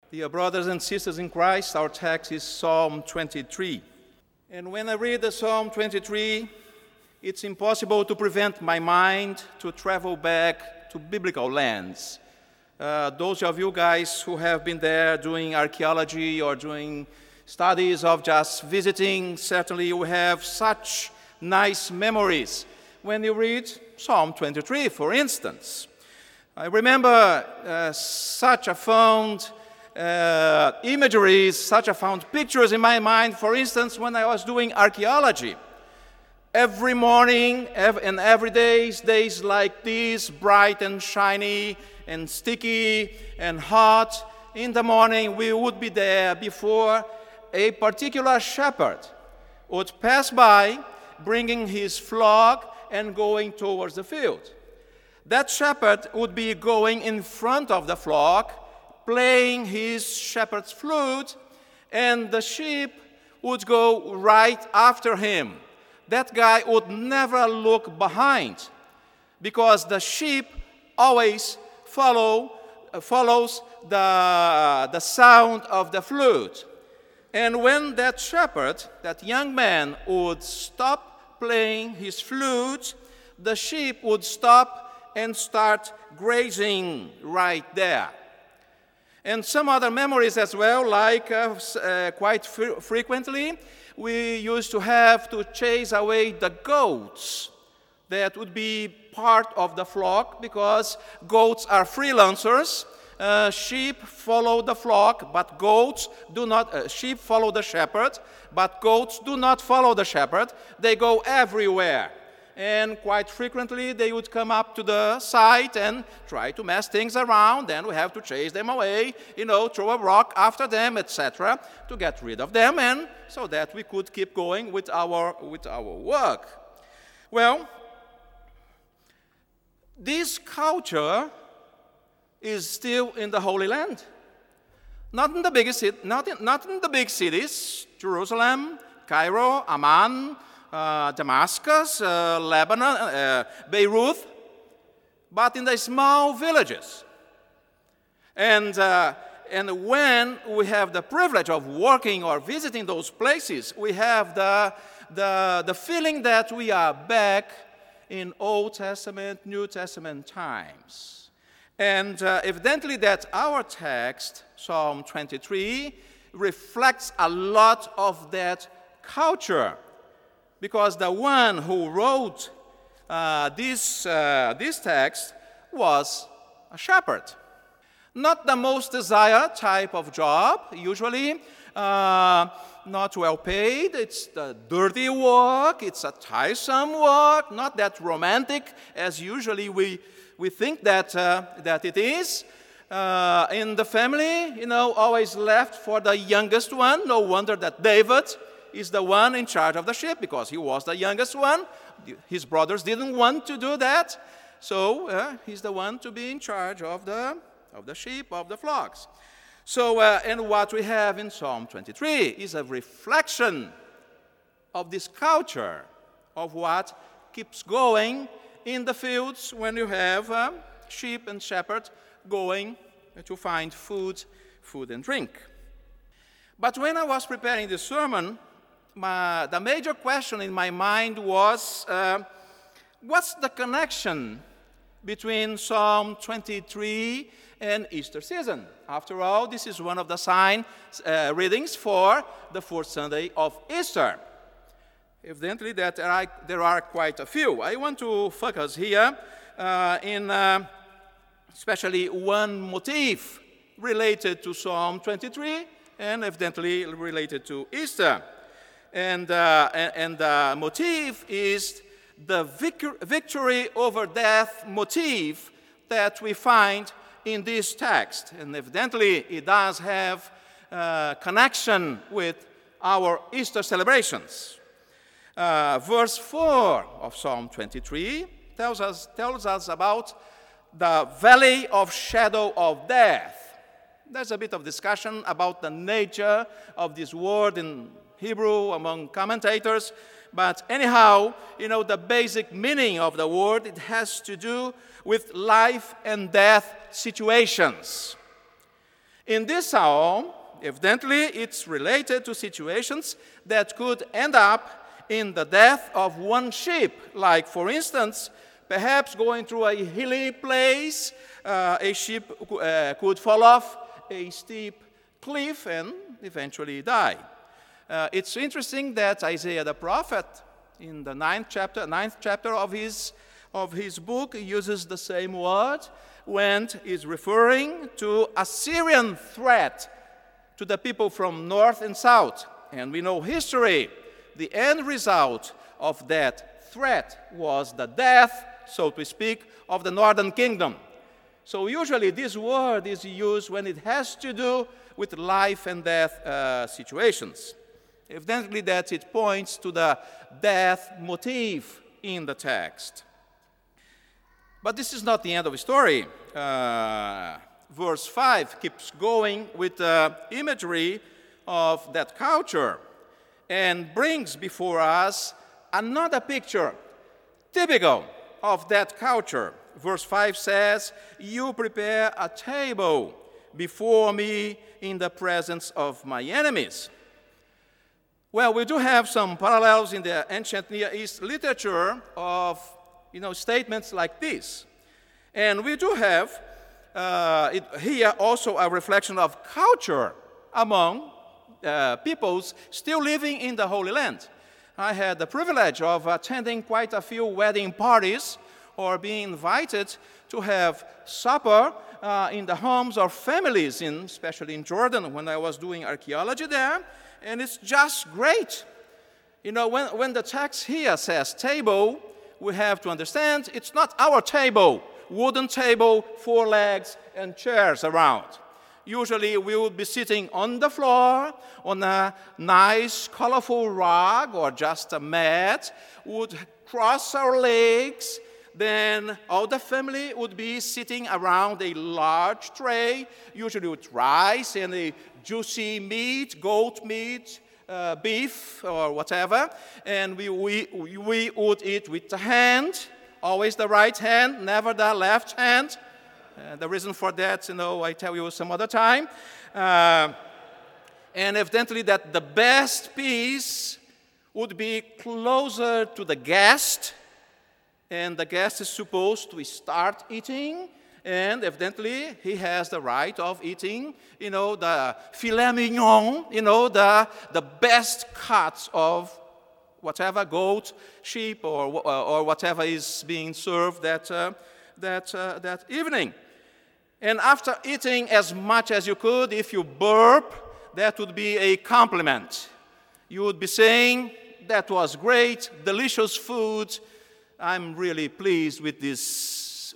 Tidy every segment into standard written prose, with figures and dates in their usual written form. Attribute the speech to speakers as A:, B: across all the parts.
A: Dear brothers and sisters in Christ, our text is Psalm 23. And when I read the Psalm 23, it's impossible to prevent my mind to travel back to biblical lands. Those of you guys who have been there doing archaeology or doing studies of just visiting, certainly you have such nice memories when you read Psalm 23, for instance. I remember such a fond imageries, such a found pictures in my mind, for instance, when I was doing archaeology. Every morning and every day, days like these, bright and shiny and sticky and hot, in the morning we would be there before a particular shepherd would pass by, bringing his flock and going towards the field. That shepherd would be going in front of the flock, playing his shepherd's flute, and the sheep would go right after him. That guy would never look behind, because the sheep always follows the sound of the flute. And when that shepherd, that young man, would stop playing his flute, the sheep would stop and start grazing right there. And some other memories as well, like quite frequently, we used to have to chase away the goats that would be part of the flock, because goats are freelancers. Sheep follow the flock, but goats do not. Sheep follow the shepherd, but goats do not follow the shepherd. They go everywhere. And quite frequently, they would come up to the site and try to mess things around, and we have to chase them away, throw a rock after them, etc., to get rid of them, and so that we could keep going with our work. Well, this culture is still in the Holy Land. Not in the big cities, Jerusalem, Cairo, Amman, Damascus, Lebanon, Beirut, but in the small villages. And when we have the privilege of working or visiting those places, we have the feeling that we are back in Old Testament, New Testament times. And evidently that our text, Psalm 23, reflects a lot of that culture. Because the one who wrote this text was a shepherd. Not the most desired type of job, usually not well paid. It's the dirty work, it's a tiresome work, not that romantic as usually we think that it is. In the family, always left for the youngest one. No wonder that David is the one in charge of the sheep, because he was the youngest one. His brothers didn't want to do that, so he's the one to be in charge of the sheep, of the flocks. So, and what we have in Psalm 23 is a reflection of this culture, of what keeps going in the fields when you have sheep and shepherds going to find food and drink. But when I was preparing this sermon, the major question in my mind was, what's the connection between Psalm 23 and Easter season? After all, this is one of the sign readings for the fourth Sunday of Easter. Evidently, that there are quite a few. I want to focus here in especially one motif related to Psalm 23 and evidently related to Easter. And the motif is the victory over death motif that we find in this text. And evidently, it does have connection with our Easter celebrations. Verse 4 of Psalm 23 tells us about the valley of shadow of death. There's a bit of discussion about the nature of this word in Hebrew among commentators, but anyhow, the basic meaning of the word, it has to do with life and death situations. In this psalm, evidently, it's related to situations that could end up in the death of one sheep, like, for instance, perhaps going through a hilly place, a sheep could fall off a steep cliff and eventually die. It's interesting that Isaiah the prophet, in the ninth chapter of his book, uses the same word when he's referring to a Syrian threat to the people from north and south. And we know history. The end result of that threat was the death, so to speak, of the northern kingdom. So usually this word is used when it has to do with life and death situations. Evidently that it points to the death motif in the text. But this is not the end of the story. Verse 5 keeps going with the imagery of that culture and brings before us another picture typical of that culture. Verse 5 says, "You prepare a table before me in the presence of my enemies." Well, we do have some parallels in the ancient Near East literature of statements like this. And we do have here also a reflection of culture among peoples still living in the Holy Land. I had the privilege of attending quite a few wedding parties or being invited to have supper in the homes of families, especially in Jordan when I was doing archaeology there. And it's just great. When the text here says table, we have to understand it's not our table, wooden table, 4 legs, and chairs around. Usually we would be sitting on the floor on a nice, colorful rug or just a mat, would cross our legs, then all the family would be sitting around a large tray, usually with rice and a juicy meat, goat meat, beef or whatever, and we would eat with the hand, always the right hand, never the left hand. The reason for that, I tell you some other time. And evidently that the best piece would be closer to the guest, and the guest is supposed to start eating, and evidently he has the right of eating, the filet mignon, the best cuts of whatever goat, sheep, or whatever is being served that evening. And after eating as much as you could, if you burp, that would be a compliment. You would be saying, "That was great, delicious food. I'm really pleased with this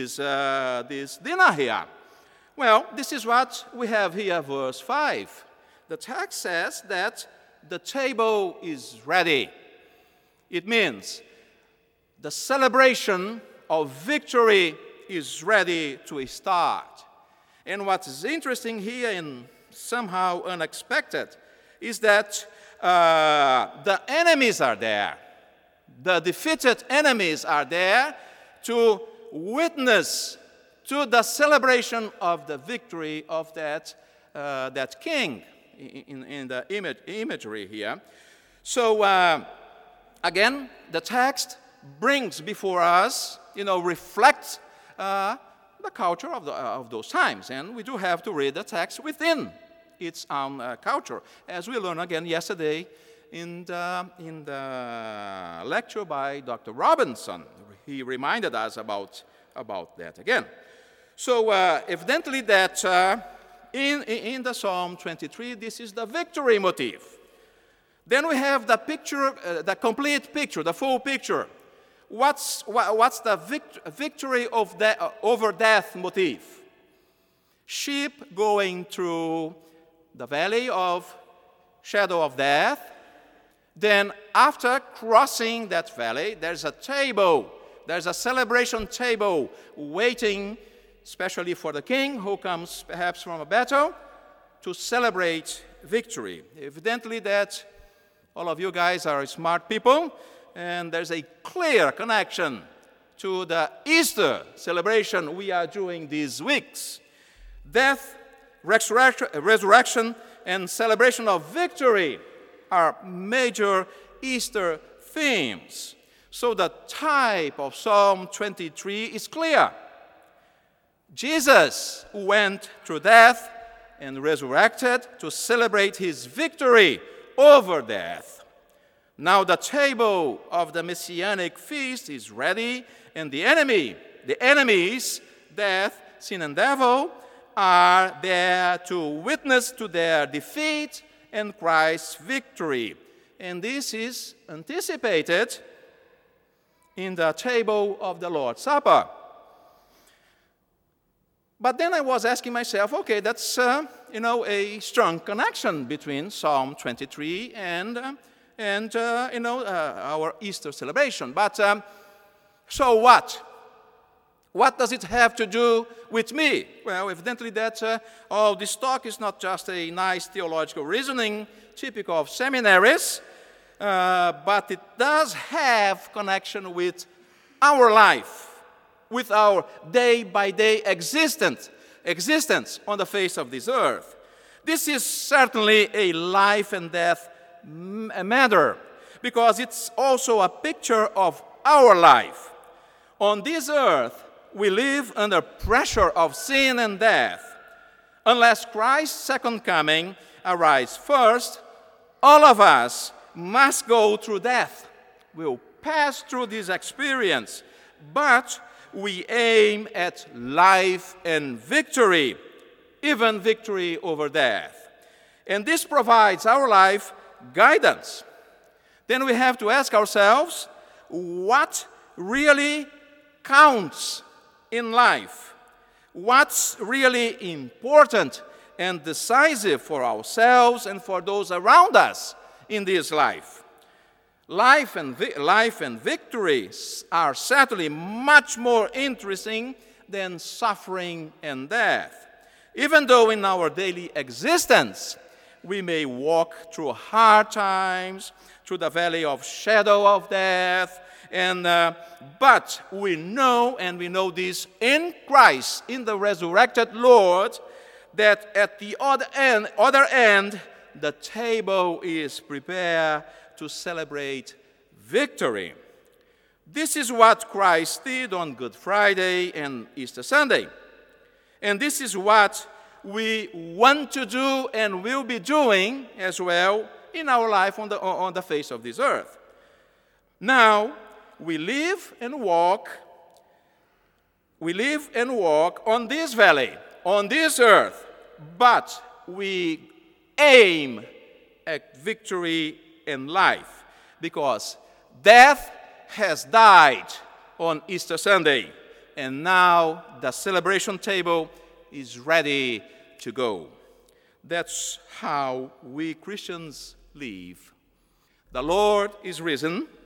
A: dinner here." Well, this is what we have here, verse 5. The text says that the table is ready. It means the celebration of victory is ready to start. And what is interesting here and somehow unexpected is that the enemies are there. The defeated enemies are there to witness to the celebration of the victory of that king in the imagery here. So again, the text brings before us, reflects the culture of those times. And we do have to read the text within its own culture, as we learned again yesterday in the lecture by Dr. Robinson. He reminded us about that again. So evidently that in the Psalm 23, this is the victory motif. Then we have the picture, the complete picture, the full picture. What's the victory over death motif? Sheep going through the valley of shadow of death. Then after crossing that valley, there's a table. There's a celebration table waiting, especially for the king who comes perhaps from a battle, to celebrate victory. Evidently that all of you guys are smart people, and there's a clear connection to the Easter celebration we are doing these weeks. Death resurrection and celebration of victory are major Easter themes. So the type of Psalm 23 is clear. Jesus went through death and resurrected to celebrate his victory over death. Now the table of the Messianic feast is ready, and the enemies, death, sin, and devil, are there to witness to their defeat and Christ's victory. And this is anticipated in the table of the Lord's Supper. But then I was asking myself, okay, that's a strong connection between Psalm 23 and our Easter celebration. But so what? What does it have to do with me? Well, evidently that this talk is not just a nice theological reasoning typical of seminaries, but it does have connection with our life, with our day-by-day existence on the face of this earth. This is certainly a life and death matter, because it's also a picture of our life. On this earth, we live under pressure of sin and death. Unless Christ's second coming arrives first, all of us must go through death. We'll pass through this experience, but we aim at life and victory, even victory over death. And this provides our life guidance. Then we have to ask ourselves, what really counts in life? What's really important and decisive for ourselves and for those around us in this life? Life and victory are certainly much more interesting than suffering and death. Even though in our daily existence we may walk through hard times, through the valley of shadow of death, but we know this in Christ, in the resurrected Lord, that at the other end, the table is prepared to celebrate victory. This is what Christ did on Good Friday and Easter Sunday. And this is what we want to do and will be doing as well in our life on the face of this earth. Now, we live and walk on this valley, on this earth, but we aim at victory in life, because death has died on Easter Sunday, and now the celebration table is ready to go. That's how we Christians live. The Lord is risen.